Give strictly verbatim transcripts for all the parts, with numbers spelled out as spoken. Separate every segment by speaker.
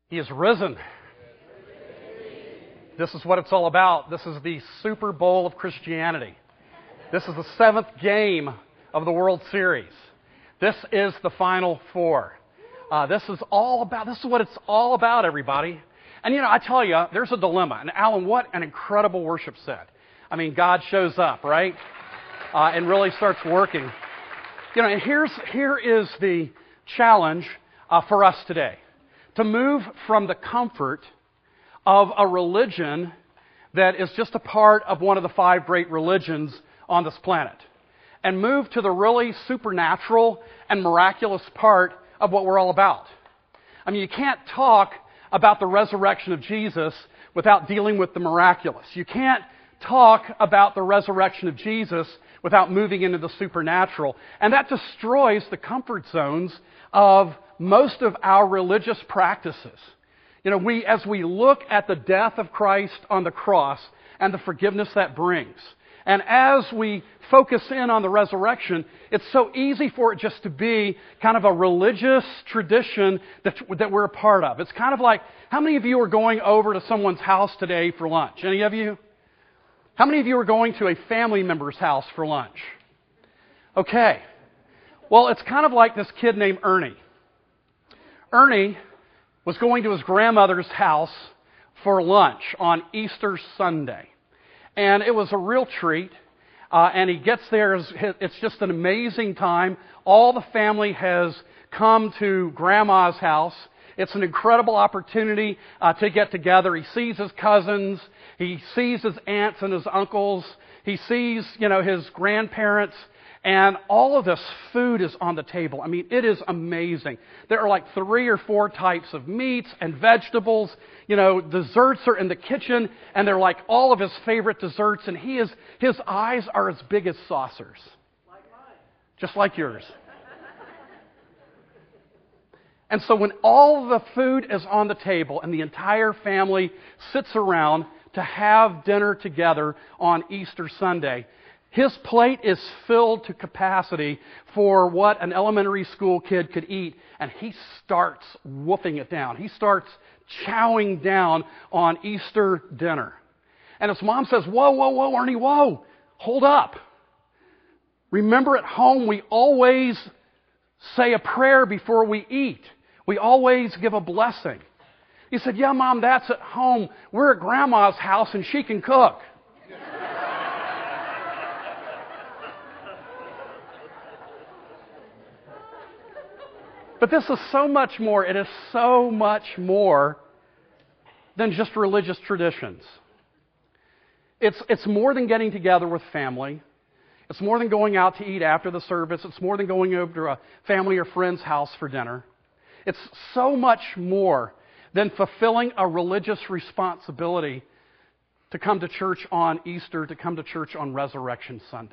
Speaker 1: He is risen. This is what it's all about. This is the Super Bowl of Christianity. This is the seventh game of the World Series. This is the Final Four. Uh, this is all about, this is what it's all about, everybody. And you know, I tell you, there's a dilemma. And Alan, what an incredible worship set. I mean, God shows up, right? Uh, and really starts working. You know, and here's, here is the challenge uh, for us today. To move from the comfort of a religion that is just a part of one of the five great religions on this planet, and move to the really supernatural and miraculous part of what we're all about. I mean, you can't talk about the resurrection of Jesus without dealing with the miraculous. You can't talk about the resurrection of Jesus without moving into the supernatural. And that destroys the comfort zones of most of our religious practices. You know, we, as we look at the death of Christ on the cross and the forgiveness that brings, and as we focus in on the resurrection, it's so easy for it just to be kind of a religious tradition that, that we're a part of. It's kind of like, how many of you are going over to someone's house today for lunch? Any of you? How many of you are going to a family member's house for lunch? Okay. Well, it's kind of like this kid named Ernie. Ernie was going to his grandmother's house for lunch on Easter Sunday. And it was a real treat. Uh, and he gets there. It's just an amazing time. All the family has come to Grandma's house. It's an incredible opportunity uh, to get together. He sees his cousins. He sees his aunts and his uncles. He sees, you know, his grandparents. And all of this food is on the table. I mean, it is amazing. There are like three or four types of meats and vegetables. You know, desserts are in the kitchen, and they're like all of his favorite desserts. And he is, his eyes are as big as saucers. Like mine. Just like yours. And so when all the food is on the table and the entire family sits around to have dinner together on Easter Sunday, his plate is filled to capacity for what an elementary school kid could eat, and he starts wolfing it down. He starts chowing down on Easter dinner. And his mom says, whoa, whoa, whoa, Ernie, whoa, hold up. Remember, at home we always say a prayer before we eat. We always give a blessing. He said, yeah, Mom, that's at home. We're at Grandma's house and she can cook. But this is so much more. It is so much more than just religious traditions. It's, it's more than getting together with family. It's more than going out to eat after the service. It's more than going over to a family or friend's house for dinner. It's so much more than fulfilling a religious responsibility to come to church on Easter, to come to church on Resurrection Sunday.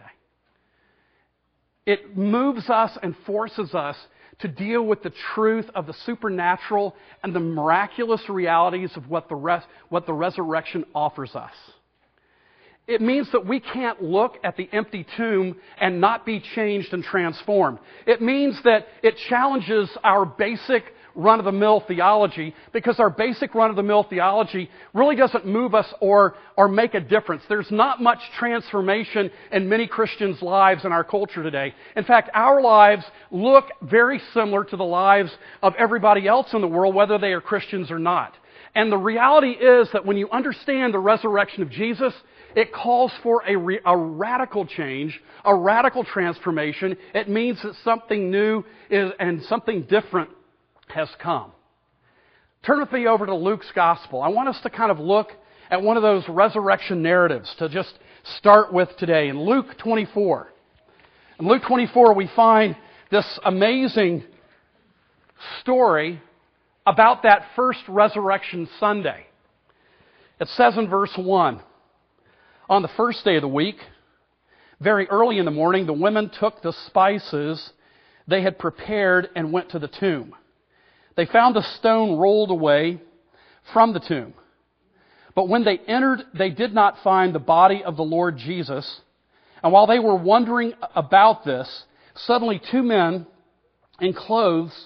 Speaker 1: It moves us and forces us to deal with the truth of the supernatural and the miraculous realities of what the res- what the resurrection offers us. It means that we can't look at the empty tomb and not be changed and transformed. It means that it challenges our basic run-of-the-mill theology, because our basic run-of-the-mill theology really doesn't move us or, or make a difference. There's not much transformation in many Christians' lives in our culture today. In fact, our lives look very similar to the lives of everybody else in the world, whether they are Christians or not. And the reality is that when you understand the resurrection of Jesus, it calls for a, re- a radical change, a radical transformation. It means that something new is, and something different has come. Turn with me over to Luke's Gospel. I want us to kind of look at one of those resurrection narratives to just start with today. In Luke twenty-four. In Luke twenty-four, we find this amazing story about that first resurrection Sunday. It says in verse one, on the first day of the week, very early in the morning, the women took the spices they had prepared and went to the tomb. They found the stone rolled away from the tomb. But when they entered, they did not find the body of the Lord Jesus. And while they were wondering about this, suddenly two men in clothes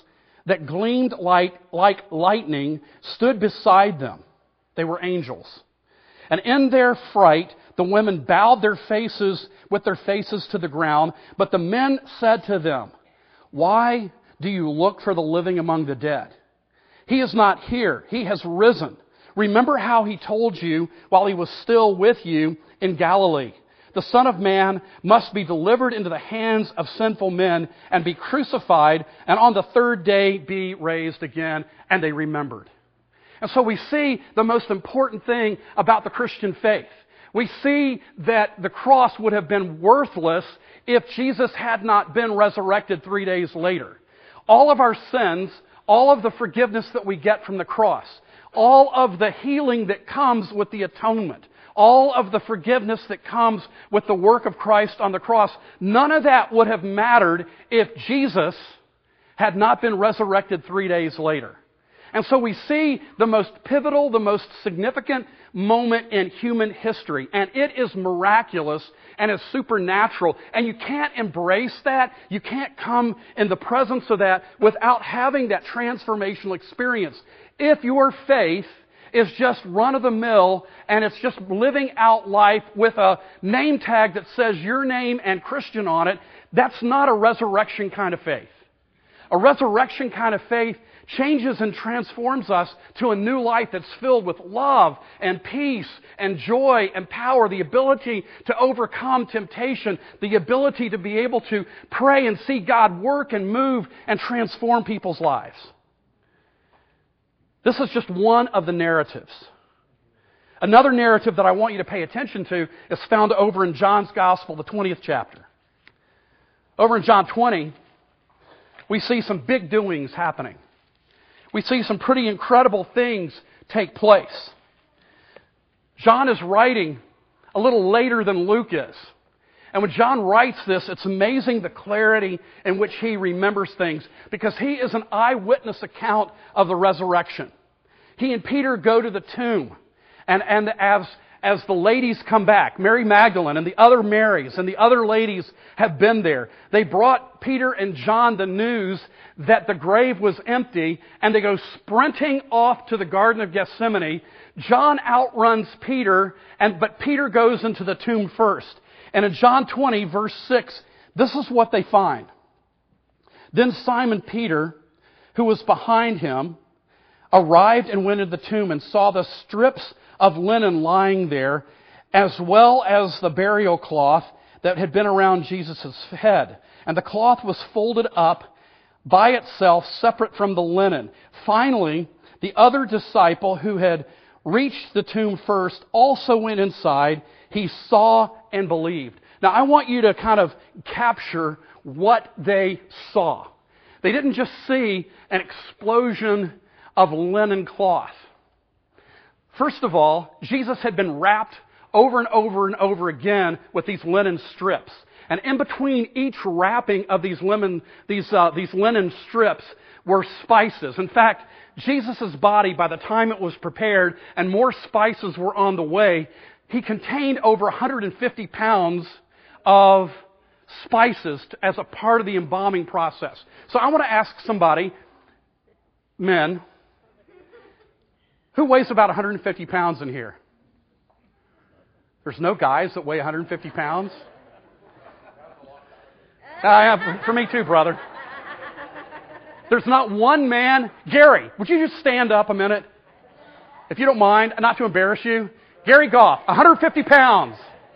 Speaker 1: that gleamed like, like lightning stood beside them. They were angels. And in their fright, the women bowed their faces with their faces to the ground. But the men said to them, "Why do you look for the living among the dead? He is not here. He has risen. Remember how he told you while he was still with you in Galilee. The Son of Man must be delivered into the hands of sinful men and be crucified, and on the third day be raised again." And they remembered. And so we see the most important thing about the Christian faith. We see that the cross would have been worthless if Jesus had not been resurrected three days later. All of our sins, all of the forgiveness that we get from the cross, all of the healing that comes with the atonement, all of the forgiveness that comes with the work of Christ on the cross, none of that would have mattered if Jesus had not been resurrected three days later. And so we see the most pivotal, the most significant moment in human history. And it is miraculous and it's supernatural. And you can't embrace that. You can't come in the presence of that without having that transformational experience. If your faith is just run-of-the-mill and it's just living out life with a name tag that says your name and Christian on it, that's not a resurrection kind of faith. A resurrection kind of faith changes and transforms us to a new life that's filled with love and peace and joy and power, the ability to overcome temptation, the ability to be able to pray and see God work and move and transform people's lives. This is just one of the narratives. Another narrative that I want you to pay attention to is found over in John's Gospel, the twentieth chapter. Over in John twenty, we see some big doings happening. We see some pretty incredible things take place. John is writing a little later than Luke is. And when John writes this, it's amazing the clarity in which he remembers things, because he is an eyewitness account of the resurrection. He and Peter go to the tomb, and, and as, as the ladies come back, Mary Magdalene and the other Marys and the other ladies have been there. They brought Peter and John the news that the grave was empty, and they go sprinting off to the Garden of Gethsemane. John outruns Peter, and but Peter goes into the tomb first. And in John twenty, verse six, this is what they find. Then Simon Peter, who was behind him, arrived and went into the tomb and saw the strips of linen lying there, as well as the burial cloth that had been around Jesus' head. And the cloth was folded up by itself, separate from the linen. Finally, the other disciple who had reached the tomb first also went inside. He saw and believed. Now, I want you to kind of capture what they saw. They didn't just see an explosion of linen cloth. First of all, Jesus had been wrapped over and over and over again with these linen strips. And in between each wrapping of these linen, these, uh, these linen strips were spices. In fact, Jesus' body, by the time it was prepared and more spices were on the way, he contained over one hundred fifty pounds of spices as a part of the embalming process. So I want to ask somebody, men, who weighs about one hundred fifty pounds in here? There's no guys that weigh one hundred fifty pounds? Uh, yeah, for me too, brother. There's not one man. Gary, would you just stand up a minute? If you don't mind, not to embarrass you. Gary Goff, one hundred fifty pounds.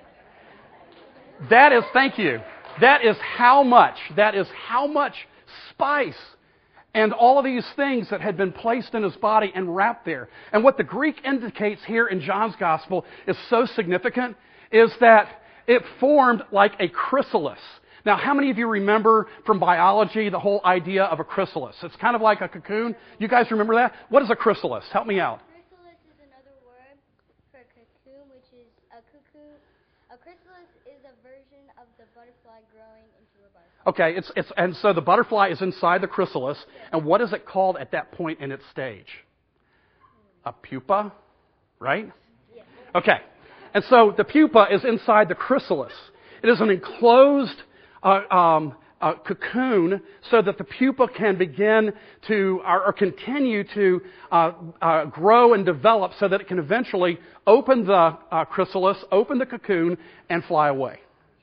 Speaker 1: That is, thank you. That is how much, that is how much spice and all of these things that had been placed in his body and wrapped there. And what the Greek indicates here in John's Gospel is so significant, is that it formed like a chrysalis. Now, how many of you remember from biology the whole idea of a chrysalis? It's kind of like a cocoon. You guys remember that? What is a chrysalis? Help me out.
Speaker 2: Chrysalis is another word for cocoon, which is a cocoon. A chrysalis is a version of the butterfly growing into a butterfly.
Speaker 1: Okay, it's it's and so the butterfly is inside the chrysalis, and what is it called at that point in its stage? A pupa, right?
Speaker 2: Yes.
Speaker 1: Okay, and so the pupa is inside the chrysalis. It is an enclosed Uh, um, uh, cocoon so that the pupa can begin to, or, or continue to uh, uh, grow and develop so that it can eventually open the uh, chrysalis, open the cocoon, and fly away.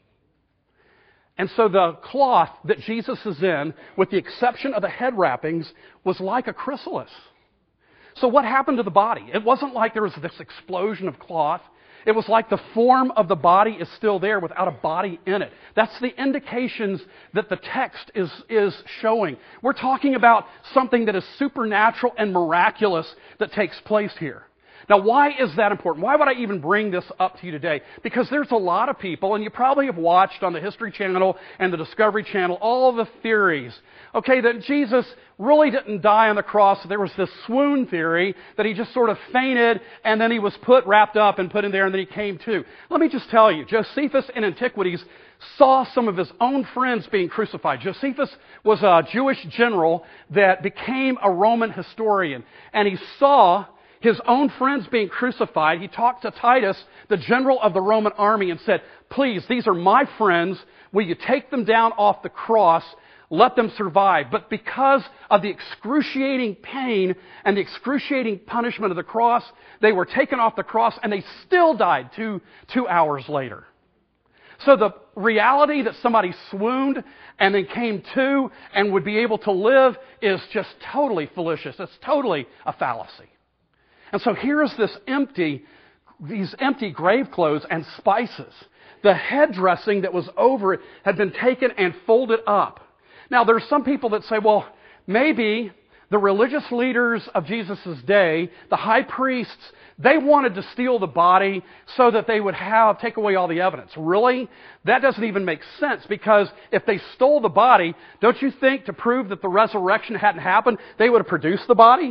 Speaker 1: And so the cloth that Jesus is in, with the exception of the head wrappings, was like a chrysalis. So what happened to the body? It wasn't like there was this explosion of cloth. It was like the form of the body is still there without a body in it. That's the indications that the text is, is showing. We're talking about something that is supernatural and miraculous that takes place here. Now, why is that important? Why would I even bring this up to you today? Because there's a lot of people, and you probably have watched on the History Channel and the Discovery Channel, all the theories, okay, that Jesus really didn't die on the cross. There was this swoon theory that he just sort of fainted, and then he was put, wrapped up and put in there, and then he came to. Let me just tell you, Josephus in Antiquities saw some of his own friends being crucified. Josephus was a Jewish general that became a Roman historian, and he saw his own friends being crucified. He talked to Titus, the general of the Roman army, and said, please, these are my friends. Will you take them down off the cross? Let them survive. But because of the excruciating pain and the excruciating punishment of the cross, they were taken off the cross and they still died two, two hours later. So the reality that somebody swooned and then came to and would be able to live is just totally fallacious. It's totally a fallacy. And so here is this empty, these empty grave clothes and spices. The head dressing that was over it had been taken and folded up. Now, there are some people that say, well, maybe the religious leaders of Jesus' day, the high priests, they wanted to steal the body so that they would have, take away all the evidence. Really? That doesn't even make sense, because if they stole the body, don't you think to prove that the resurrection hadn't happened, they would have produced the body?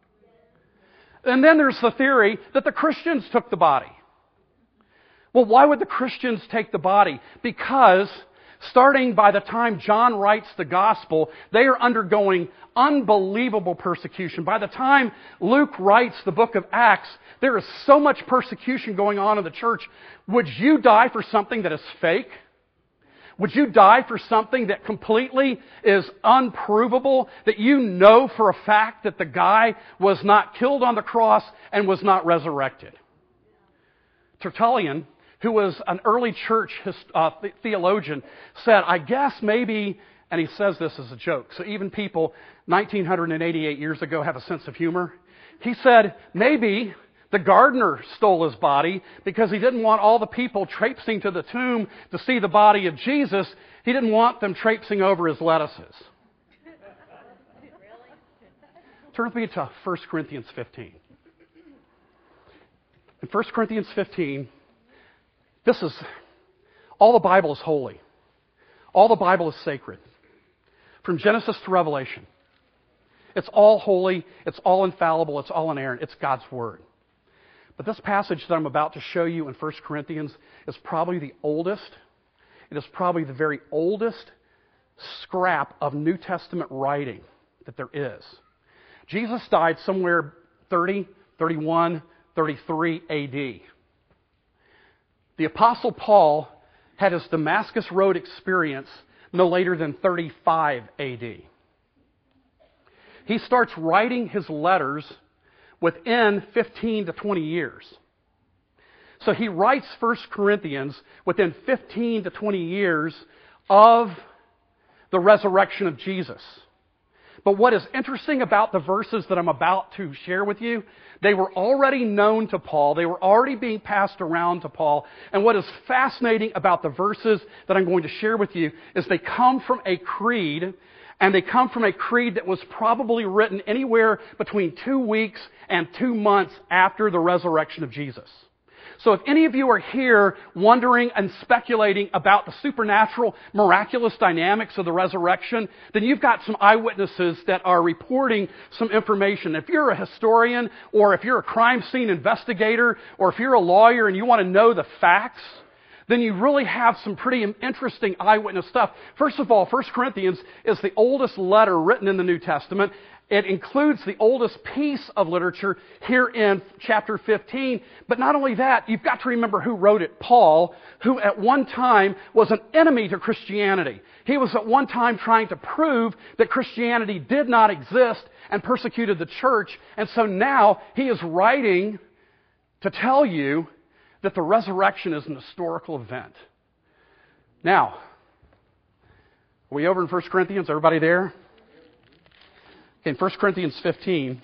Speaker 1: And then there's the theory that the Christians took the body. Well, why would the Christians take the body? Because starting by the time John writes the gospel, they are undergoing unbelievable persecution. By the time Luke writes the book of Acts, there is so much persecution going on in the church. Would you die for something that is fake? Would you die for something that completely is unprovable, that you know for a fact that the guy was not killed on the cross and was not resurrected? Tertullian, who was an early church uh, theologian, said, I guess maybe, and he says this as a joke, so even people nineteen eighty-eight years ago have a sense of humor. He said, maybe the gardener stole his body because he didn't want all the people traipsing to the tomb to see the body of Jesus. He didn't want them traipsing over his lettuces. Turn with me to First Corinthians fifteen. In First Corinthians fifteen, this is, all the Bible is holy. All the Bible is sacred. From Genesis to Revelation. It's all holy, it's all infallible, it's all inerrant, it's God's Word. But this passage that I'm about to show you in First Corinthians is probably the oldest. It is probably the very oldest scrap of New Testament writing that there is. Jesus died somewhere thirty, thirty-one, thirty-three A D. The Apostle Paul had his Damascus Road experience no later than thirty-five A D. He starts writing his letters within fifteen to twenty years. So he writes First Corinthians within fifteen to twenty years of the resurrection of Jesus. But what is interesting about the verses that I'm about to share with you, they were already known to Paul. They were already being passed around to Paul. And what is fascinating about the verses that I'm going to share with you is they come from a creed, and they come from a creed that was probably written anywhere between two weeks and two months after the resurrection of Jesus. So if any of you are here wondering and speculating about the supernatural, miraculous dynamics of the resurrection, then you've got some eyewitnesses that are reporting some information. If you're a historian, or if you're a crime scene investigator, or if you're a lawyer and you want to know the facts, then you really have some pretty interesting eyewitness stuff. First of all, First Corinthians is the oldest letter written in the New Testament. It includes the oldest piece of literature here in chapter fifteen. But not only that, you've got to remember who wrote it. Paul, who at one time was an enemy to Christianity. He was at one time trying to prove that Christianity did not exist and persecuted the church. And so now he is writing to tell you that the resurrection is an historical event. Now, are we over in First Corinthians? Everybody there? In First Corinthians fifteen,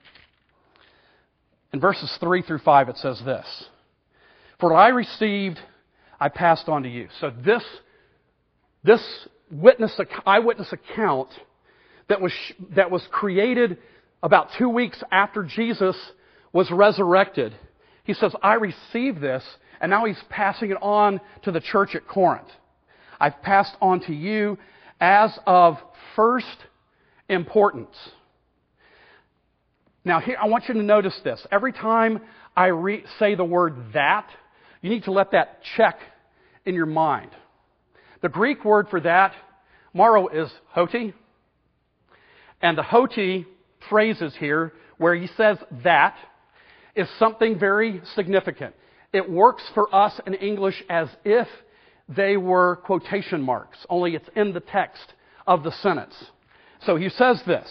Speaker 1: in verses three through five, it says this. For what I received, I passed on to you. So this, this witness, eyewitness account that was, that was created about two weeks after Jesus was resurrected, he says, I received this, and now he's passing it on to the church at Corinth. I've passed on to you as of first importance. Now, here, I want you to notice this. Every time I re- say the word that, you need to let that check in your mind. The Greek word for that, maro, is hoti. And the hoti phrases here, where he says that, is something very significant. It works for us in English as if they were quotation marks, only it's in the text of the sentence. So he says this,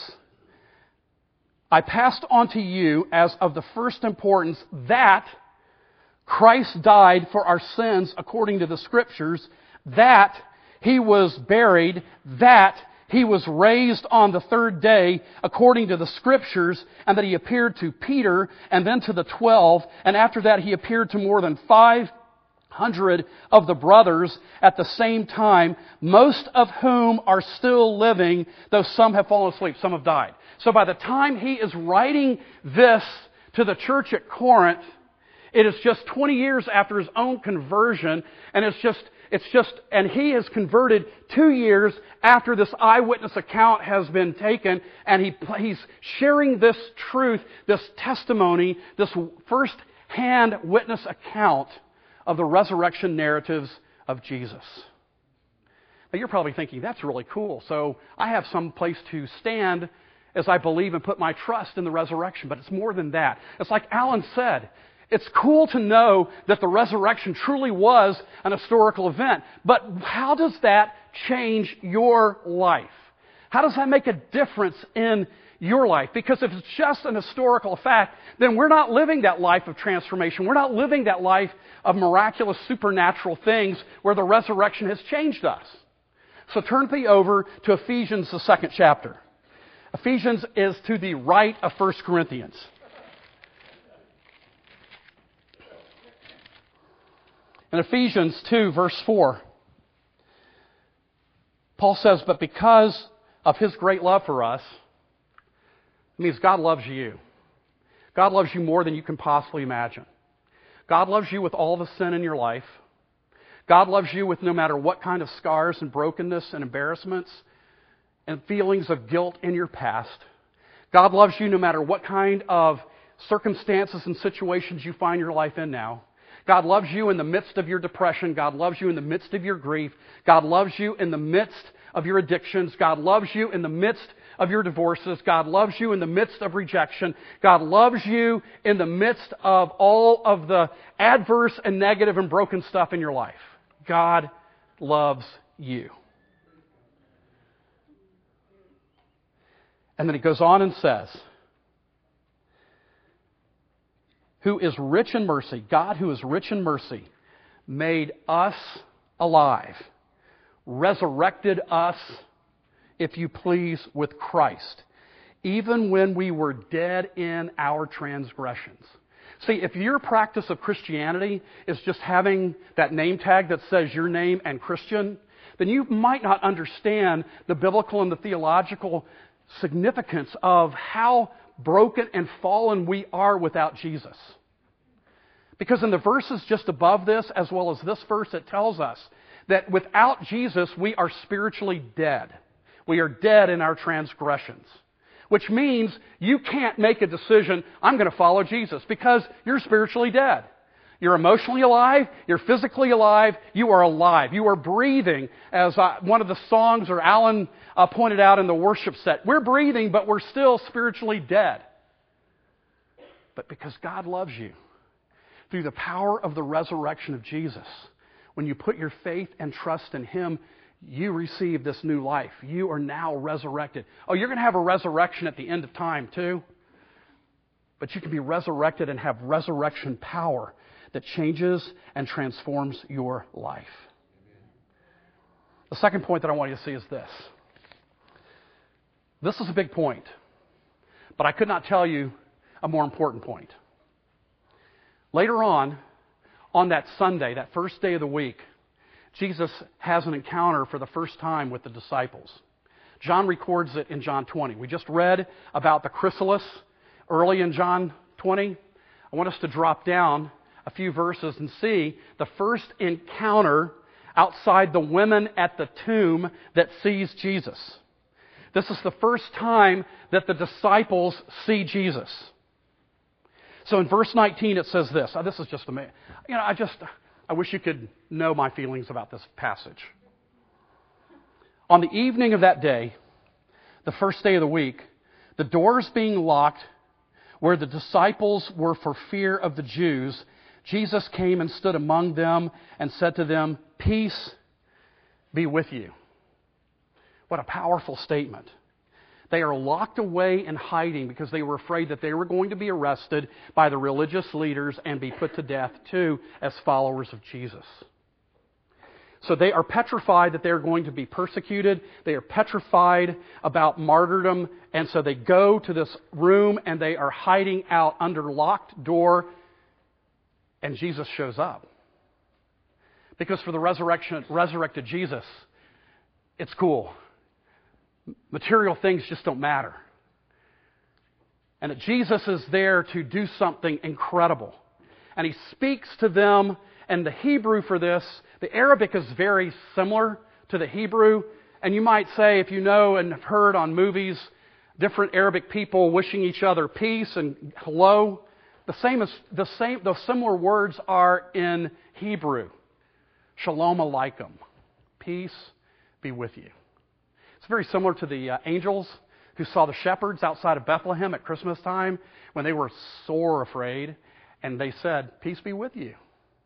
Speaker 1: I passed on to you as of the first importance that Christ died for our sins according to the Scriptures, that He was buried, that He was raised on the third day according to the Scriptures, and that He appeared to Peter and then to the twelve, and after that He appeared to more than five hundred of the brothers at the same time, most of whom are still living, though some have fallen asleep, some have died. So by the time he is writing this to the church at Corinth, it is just twenty years after his own conversion, and it's just, it's just, and he is converted two years after this eyewitness account has been taken, and he, he's sharing this truth, this testimony, this first-hand witness account of the resurrection narratives of Jesus. Now you're probably thinking, that's really cool. So I have some place to stand as I believe and put my trust in the resurrection. But it's more than that. It's like Alan said, it's cool to know that the resurrection truly was an historical event. But how does that change your life? How does that make a difference in your life? Because if it's just an historical fact, then we're not living that life of transformation. We're not living that life of miraculous supernatural things where the resurrection has changed us. So turn with me over to Ephesians, the second chapter. Ephesians is to the right of First Corinthians. In Ephesians two, verse four, Paul says, but because of His great love for us, it means God loves you. God loves you more than you can possibly imagine. God loves you with all the sin in your life. God loves you with no matter what kind of scars and brokenness and embarrassments and feelings of guilt in your past. God loves you no matter what kind of circumstances and situations you find your life in now. God loves you in the midst of your depression. God loves you in the midst of your grief. God loves you in the midst of your addictions. God loves you in the midst of your divorces. God loves you in the midst of rejection. God loves you in the midst of all of the adverse and negative and broken stuff in your life. God loves you. And then he goes on and says, who is rich in mercy, God who is rich in mercy, made us alive, resurrected us, if you please, with Christ, even when we were dead in our transgressions. See, if your practice of Christianity is just having that name tag that says your name and Christian, then you might not understand the biblical and the theological significance of how broken and fallen we are without Jesus. Because in the verses just above this, as well as this verse, it tells us that without Jesus, we are spiritually dead. We are dead in our transgressions. Which means you can't make a decision, I'm going to follow Jesus, because you're spiritually dead. You're emotionally alive. You're physically alive. You are alive. You are breathing, as uh, one of the songs or Alan uh, pointed out in the worship set. We're breathing, but we're still spiritually dead. But because God loves you, through the power of the resurrection of Jesus, when you put your faith and trust in Him, you receive this new life. You are now resurrected. Oh, you're going to have a resurrection at the end of time too. But you can be resurrected and have resurrection power that changes and transforms your life. The second point that I want you to see is this. This is a big point, but I could not tell you a more important point. Later on, on that Sunday, that first day of the week, Jesus has an encounter for the first time with the disciples. John records it in John twenty. We just read about the chrysalis early in John twenty. I want us to drop down a few verses and see the first encounter outside the women at the tomb that sees Jesus. This is the first time that the disciples see Jesus. So in verse nineteen it says this. Oh, this is just amazing. You know, I just, I wish you could know my feelings about this passage. On the evening of that day, the first day of the week, the doors being locked where the disciples were for fear of the Jews, Jesus came and stood among them and said to them, "Peace be with you." What a powerful statement. They are locked away in hiding because they were afraid that they were going to be arrested by the religious leaders and be put to death too as followers of Jesus. So they are petrified that they're going to be persecuted. They are petrified about martyrdom. And so they go to this room and they are hiding out under locked door. And Jesus shows up. Because for the resurrection, resurrected Jesus, it's cool. Material things just don't matter. And that Jesus is there to do something incredible. And He speaks to them. And the Hebrew for this, the Arabic is very similar to the Hebrew. And you might say, if you know and have heard on movies, different Arabic people wishing each other peace and hello, the same as the same, those similar words are in Hebrew. Shalom Aleichem. Peace be with you. It's very similar to the uh, angels who saw the shepherds outside of Bethlehem at Christmas time when they were sore afraid. And they said, "Peace be with you.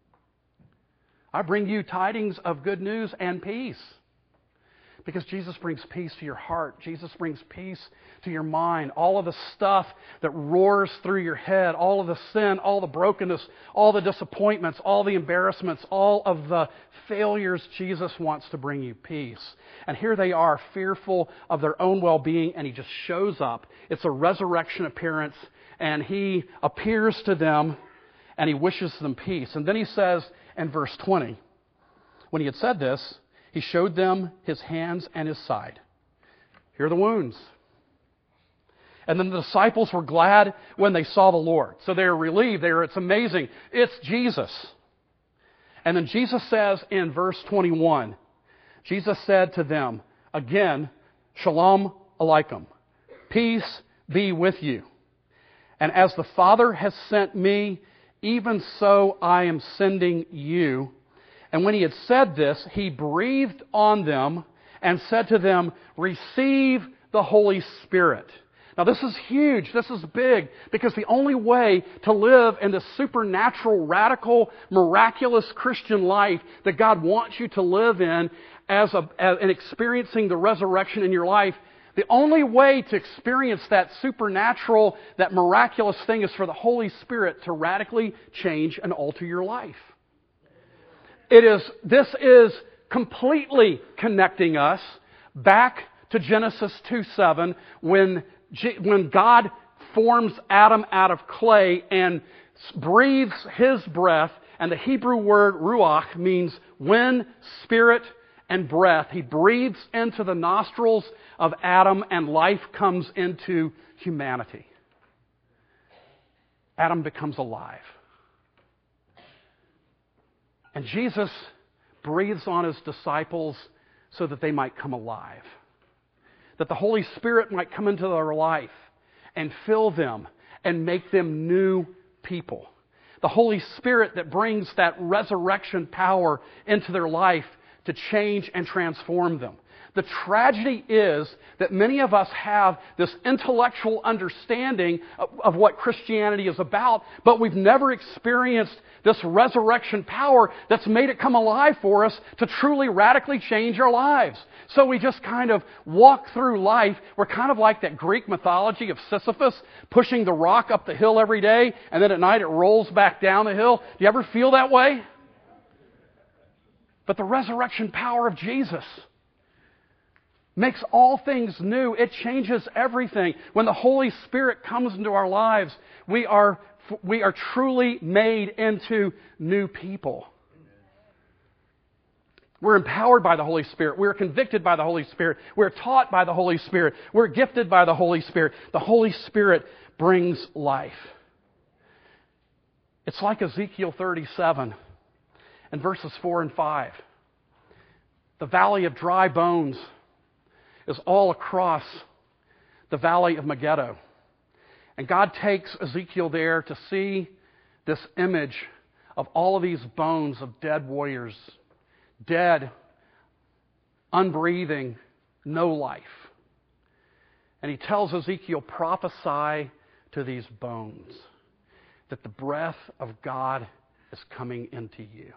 Speaker 1: I bring you tidings of good news and peace." Because Jesus brings peace to your heart. Jesus brings peace to your mind. All of the stuff that roars through your head, all of the sin, all the brokenness, all the disappointments, all the embarrassments, all of the failures, Jesus wants to bring you peace. And here they are, fearful of their own well-being, and He just shows up. It's a resurrection appearance, and He appears to them, and He wishes them peace. And then He says in verse twenty, when He had said this, He showed them His hands and His side. Here are the wounds. And then the disciples were glad when they saw the Lord. So they were relieved. They were, it's amazing. It's Jesus. And then Jesus says in verse twenty-one, Jesus said to them, again, Shalom Aleichem. Peace be with you. And as the Father has sent me, even so I am sending you. And when He had said this, He breathed on them and said to them, "Receive the Holy Spirit." Now this is huge. This is big. Because the only way to live in this supernatural, radical, miraculous Christian life that God wants you to live in as a, as, and experiencing the resurrection in your life, the only way to experience that supernatural, that miraculous thing is for the Holy Spirit to radically change and alter your life. It is, this is completely connecting us back to Genesis two seven when, when God forms Adam out of clay and breathes His breath, and the Hebrew word ruach means wind, spirit, and breath. He breathes into the nostrils of Adam and life comes into humanity. Adam becomes alive. And Jesus breathes on His disciples so that they might come alive. That the Holy Spirit might come into their life and fill them and make them new people. the Holy Spirit that brings that resurrection power into their life to change and transform them. The tragedy is that many of us have this intellectual understanding of, of what Christianity is about, but we've never experienced this resurrection power that's made it come alive for us to truly radically change our lives. So we just kind of walk through life. We're kind of like that Greek mythology of Sisyphus pushing the rock up the hill every day, and then at night it rolls back down the hill. Do you ever feel that way? But the resurrection power of Jesus makes all things new. It changes everything. When the Holy Spirit comes into our lives, we are, we are truly made into new people. We're empowered by the Holy Spirit. We're convicted by the Holy Spirit. We're taught by the Holy Spirit. We're gifted by the Holy Spirit. The Holy Spirit brings life. It's like Ezekiel thirty-seven and verses four and five. The valley of dry bones is all across the valley of Megiddo. And God takes Ezekiel there to see this image of all of these bones of dead warriors. Dead, unbreathing, no life. And he tells Ezekiel, prophesy to these bones that the breath of God is coming into you.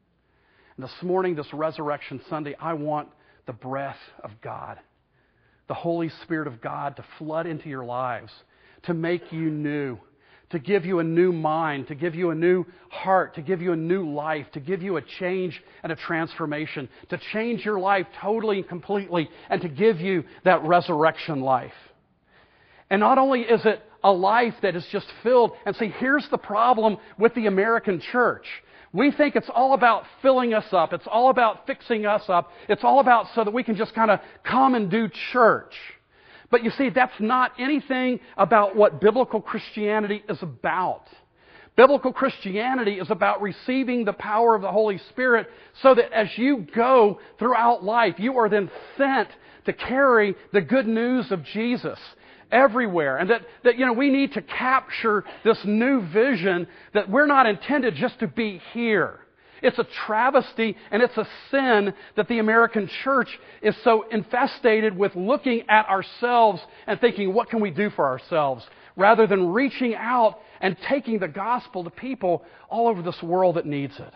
Speaker 1: And this morning, this Resurrection Sunday, I want the breath of God, the Holy Spirit of God to flood into your lives, to make you new, to give you a new mind, to give you a new heart, to give you a new life, to give you a change and a transformation, to change your life totally and completely, and to give you that resurrection life. And not only is it a life that is just filled, and see, here's the problem with the American church. We think it's all about filling us up. It's all about fixing us up. It's all about so that we can just kind of come and do church. But you see, that's not anything about what biblical Christianity is about. Biblical Christianity is about receiving the power of the Holy Spirit so that as you go throughout life, you are then sent to carry the good news of Jesus everywhere. And that, that, you know, we need to capture this new vision that we're not intended just to be here. It's a travesty and it's a sin that the American church is so infestated with looking at ourselves and thinking, what can we do for ourselves? Rather than reaching out and taking the gospel to people all over this world that needs it.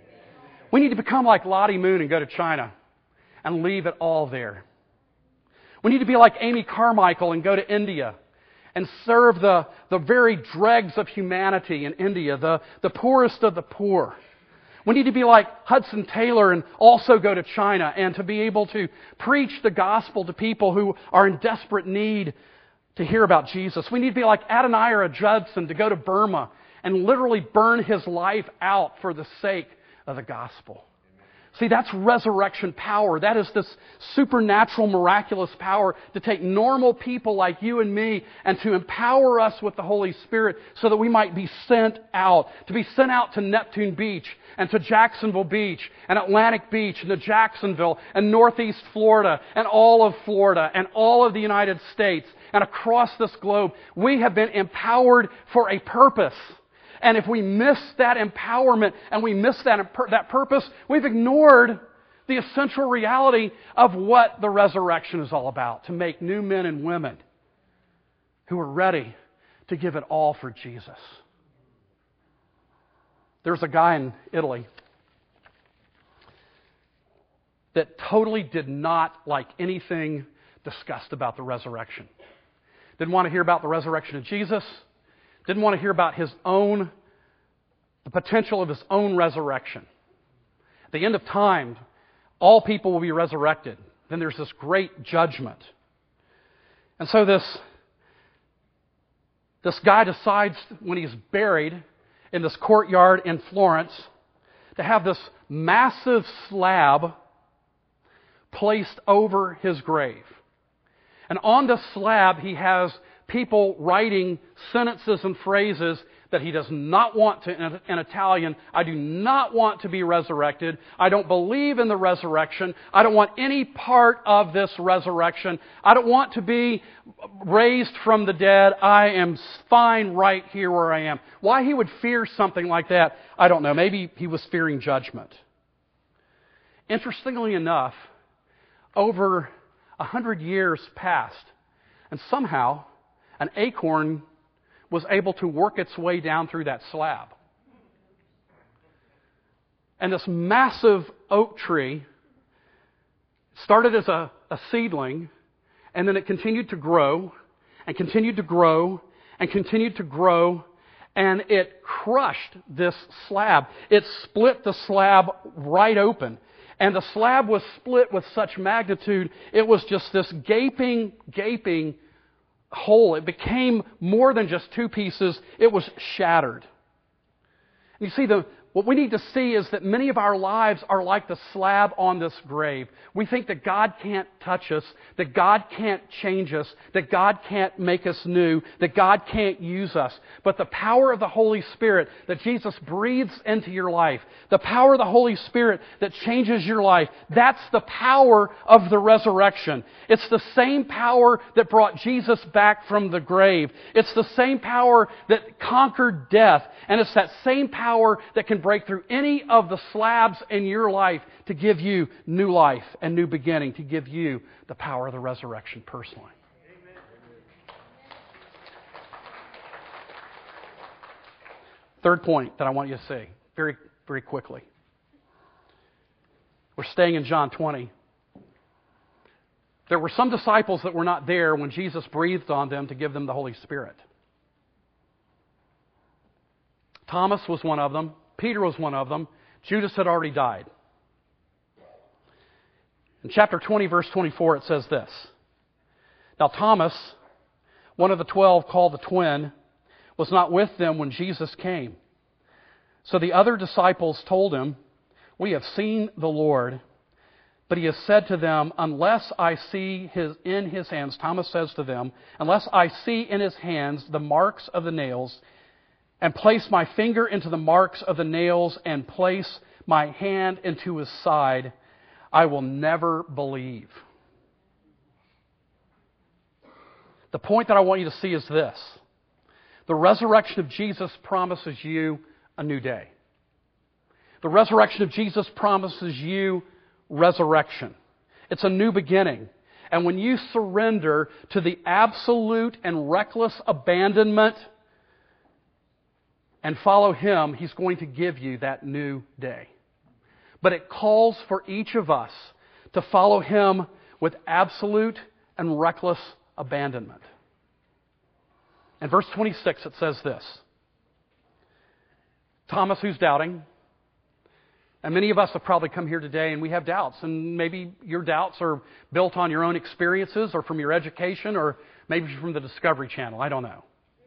Speaker 1: We need to become like Lottie Moon and go to China and leave it all there. We need to be like Amy Carmichael and go to India and serve the, the very dregs of humanity in India, the, the poorest of the poor. We need to be like Hudson Taylor and also go to China and to be able to preach the gospel to people who are in desperate need to hear about Jesus. We need to be like Adoniram Judson to go to Burma and literally burn his life out for the sake of the gospel. See, that's resurrection power. That is this supernatural, miraculous power to take normal people like you and me and to empower us with the Holy Spirit so that we might be sent out. To be sent out to Neptune Beach and to Jacksonville Beach and Atlantic Beach and to Jacksonville and Northeast Florida and all of Florida and all of the United States and across this globe. We have been empowered for a purpose. And if we miss that empowerment and we miss that, that purpose, we've ignored the essential reality of what the resurrection is all about. To make new men and women who are ready to give it all for Jesus. There's a guy in Italy that totally did not like anything discussed about the resurrection. Didn't want to hear about the resurrection of Jesus. Didn't want to hear about his own, the potential of his own resurrection. At the end of time, all people will be resurrected. Then there's this great judgment. And so this, this guy decides when he's buried in this courtyard in Florence to have this massive slab placed over his grave. And on the slab he has people writing sentences and phrases that he does not want to, in, in Italian, I do not want to be resurrected. I don't believe in the resurrection. I don't want any part of this resurrection. I don't want to be raised from the dead. I am fine right here where I am. Why he would fear something like that, I don't know. Maybe he was fearing judgment. Interestingly enough, over a hundred years passed, and somehow an acorn was able to work its way down through that slab. And this massive oak tree started as a, a seedling, and then it continued to grow, and continued to grow, and continued to grow, and it crushed this slab. It split the slab right open. And the slab was split with such magnitude, it was just this gaping, gaping hole. It became more than just two pieces. It was shattered. You see, the what we need to see is that many of our lives are like the slab on this grave. We think that God can't touch us, that God can't change us, that God can't make us new, that God can't use us. But the power of the Holy Spirit that Jesus breathes into your life, the power of the Holy Spirit that changes your life, that's the power of the resurrection. It's the same power that brought Jesus back from the grave. It's the same power that conquered death. And it's that same power that can break through any of the slabs in your life to give you new life and new beginning, to give you the power of the resurrection personally. Amen. Third point that I want you to see very, very quickly. We're staying in John twenty. There were some disciples that were not there when Jesus breathed on them to give them the Holy Spirit. Thomas was one of them. Peter was one of them. Judas had already died. In chapter twenty, verse twenty-four, it says this. Now Thomas, one of the twelve called the twin, was not with them when Jesus came. So the other disciples told him, "We have seen the Lord." But he has said to them, "Unless I see his in his hands," Thomas says to them, "unless I see in his hands the marks of the nails, and place my finger into the marks of the nails, and place my hand into his side, I will never believe." The point that I want you to see is this. The resurrection of Jesus promises you a new day. The resurrection of Jesus promises you resurrection. It's a new beginning. And when you surrender to the absolute and reckless abandonment and follow Him, He's going to give you that new day. But it calls for each of us to follow Him with absolute and reckless abandonment. In verse twenty-six it says this. Thomas, who's doubting, and many of us have probably come here today and we have doubts, and maybe your doubts are built on your own experiences or from your education or maybe from the Discovery Channel. I don't know.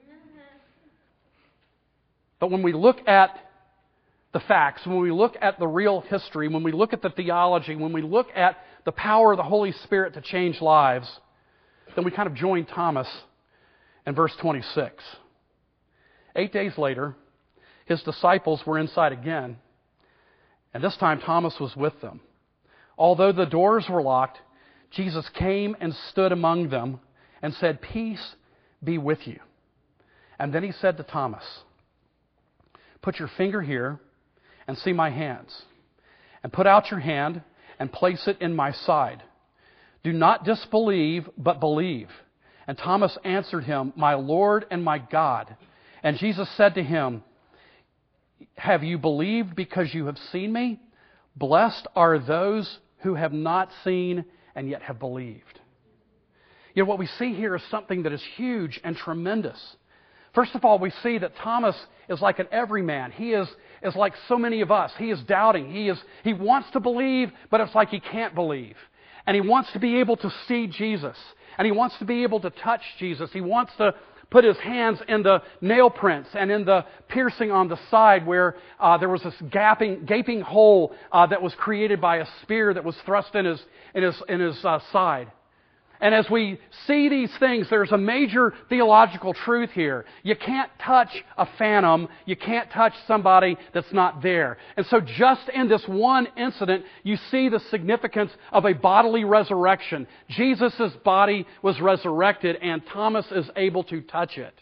Speaker 1: But when we look at the facts, when we look at the real history, when we look at the theology, when we look at the power of the Holy Spirit to change lives, then we kind of join Thomas in verse twenty-six. Eight days later, His disciples were inside again, and this time Thomas was with them. Although the doors were locked, Jesus came and stood among them and said, "Peace be with you." And then He said to Thomas, "Put your finger here and see my hands, and put out your hand and place it in my side. Do not disbelieve, but believe." And Thomas answered Him, "My Lord and my God." And Jesus said to him, "Have you believed because you have seen me? Blessed are those who have not seen and yet have believed." You know, what we see here is something that is huge and tremendous. First of all, we see that Thomas is like an everyman. He is, is like so many of us. He is doubting. He is he wants to believe, but it's like he can't believe. And he wants to be able to see Jesus. And he wants to be able to touch Jesus. He wants to put his hands in the nail prints and in the piercing on the side where uh, there was this gaping, gaping hole uh, that was created by a spear that was thrust in his in his in his uh, side. And as we see these things, there's a major theological truth here. You can't touch a phantom. You can't touch somebody that's not there. And so just in this one incident, you see the significance of a bodily resurrection. Jesus' body was resurrected, and Thomas is able to touch it.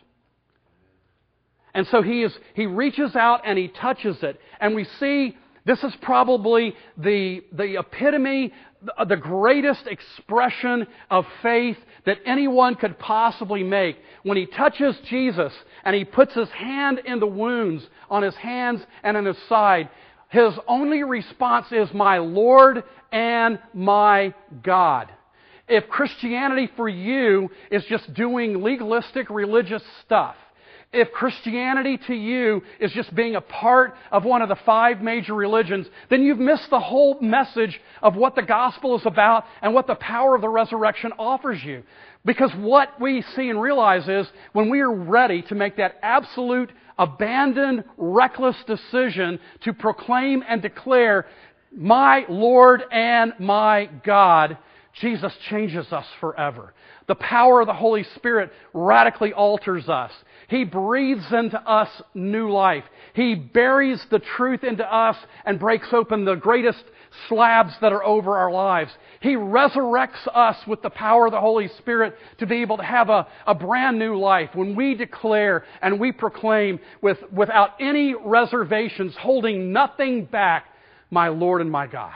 Speaker 1: And so he is, he reaches out and he touches it. And we see this is probably the, the epitome, the greatest expression of faith that anyone could possibly make. When he touches Jesus and he puts his hand in the wounds on his hands and on his side, his only response is, "My Lord and my God." If Christianity for you is just doing legalistic religious stuff, if Christianity to you is just being a part of one of the five major religions, then you've missed the whole message of what the gospel is about and what the power of the resurrection offers you. Because what we see and realize is when we are ready to make that absolute, abandoned, reckless decision to proclaim and declare, "My Lord and my God," Jesus changes us forever. The power of the Holy Spirit radically alters us. He breathes into us new life. He buries the truth into us and breaks open the greatest slabs that are over our lives. He resurrects us with the power of the Holy Spirit to be able to have a, a brand new life when we declare and we proclaim with, without any reservations, holding nothing back, "My Lord and my God."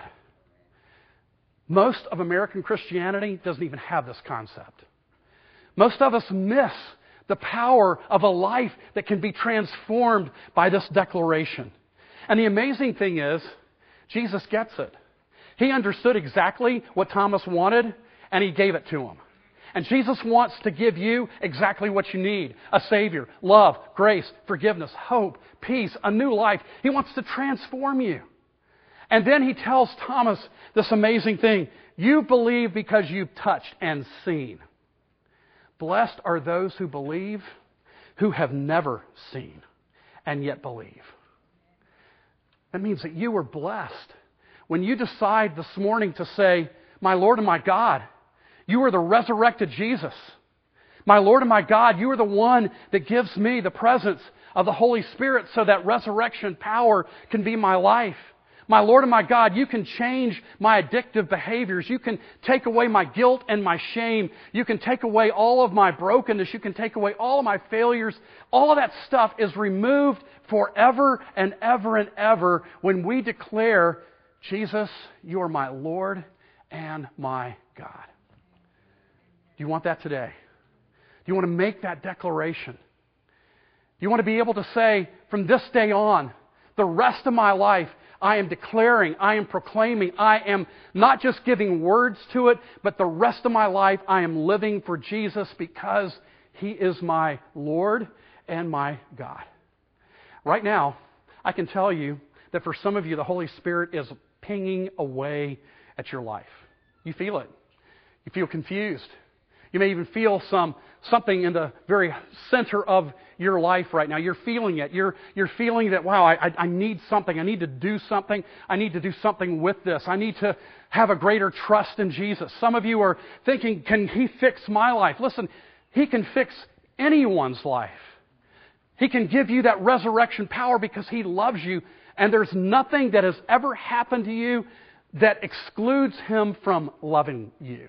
Speaker 1: Most of American Christianity doesn't even have this concept. Most of us miss the power of a life that can be transformed by this declaration. And the amazing thing is, Jesus gets it. He understood exactly what Thomas wanted, and He gave it to him. And Jesus wants to give you exactly what you need: a Savior, love, grace, forgiveness, hope, peace, a new life. He wants to transform you. And then He tells Thomas this amazing thing: "You believe because you've touched and seen. Blessed are those who believe, who have never seen and yet believe." That means that you are blessed when you decide this morning to say, "My Lord and my God, you are the resurrected Jesus. My Lord and my God, you are the one that gives me the presence of the Holy Spirit so that resurrection power can be my life. My Lord and my God, you can change my addictive behaviors. You can take away my guilt and my shame. You can take away all of my brokenness. You can take away all of my failures. All of that stuff is removed forever and ever and ever when we declare, "Jesus, you are my Lord and my God." Do you want that today? Do you want to make that declaration? Do you want to be able to say, from this day on, the rest of my life, I am declaring, I am proclaiming, I am not just giving words to it, but the rest of my life I am living for Jesus because He is my Lord and my God. Right now, I can tell you that for some of you, the Holy Spirit is pinging away at your life. You feel it. You feel confused. You may even feel some something in the very center of your life right now. You're feeling it. You're, you're feeling that, wow, I, I need something. I need to do something. I need to do something with this. I need to have a greater trust in Jesus. Some of you are thinking, can He fix my life? Listen, He can fix anyone's life. He can give you that resurrection power because He loves you. And there's nothing that has ever happened to you that excludes Him from loving you.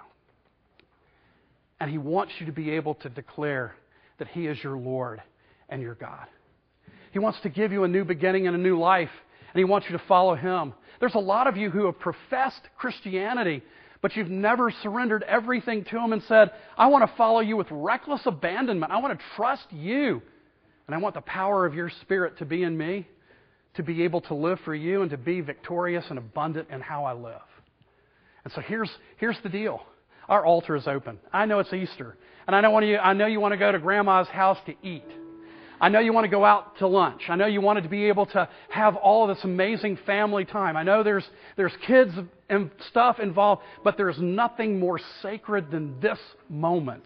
Speaker 1: And He wants you to be able to declare that He is your Lord and your God. He wants to give you a new beginning and a new life, and He wants you to follow Him. There's a lot of you who have professed Christianity, but you've never surrendered everything to Him and said, "I want to follow you with reckless abandonment. I want to trust you, and I want the power of your Spirit to be in me, to be able to live for you and to be victorious and abundant in how I live." And so here's, here's the deal. Our altar is open. I know it's Easter. And I know, you, I know you want to go to Grandma's house to eat. I know you want to go out to lunch. I know you wanted to be able to have all of this amazing family time. I know there's, there's kids and stuff involved, but there's nothing more sacred than this moment.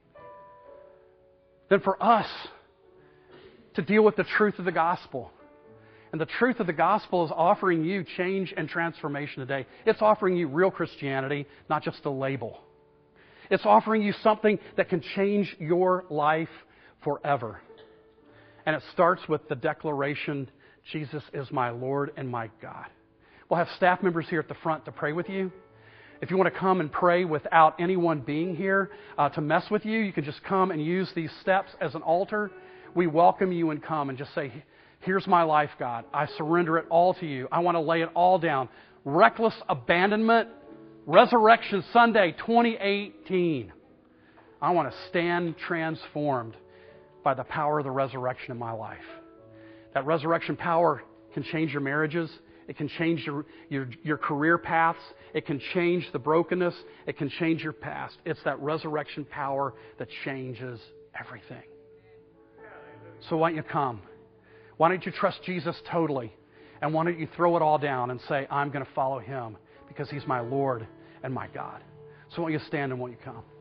Speaker 1: Than for us to deal with the truth of the gospel. And the truth of the gospel is offering you change and transformation today. It's offering you real Christianity, not just a label. It's offering you something that can change your life forever. And it starts with the declaration, Jesus is my Lord and my God. We'll have staff members here at the front to pray with you. If you want to come and pray without anyone being here uh, to mess with you, you can just come and use these steps as an altar. We welcome you and come and just say, here's my life, God. I surrender it all to you. I want to lay it all down. Reckless abandonment, Resurrection Sunday twenty eighteen. I want to stand transformed by the power of the resurrection in my life. That resurrection power can change your marriages. It can change your, your, your career paths. It can change the brokenness. It can change your past. It's that resurrection power that changes everything. So why don't you come? Why don't you trust Jesus totally? And why don't you throw it all down and say, I'm going to follow Him because He's my Lord and my God. So why don't you stand and why don't you come?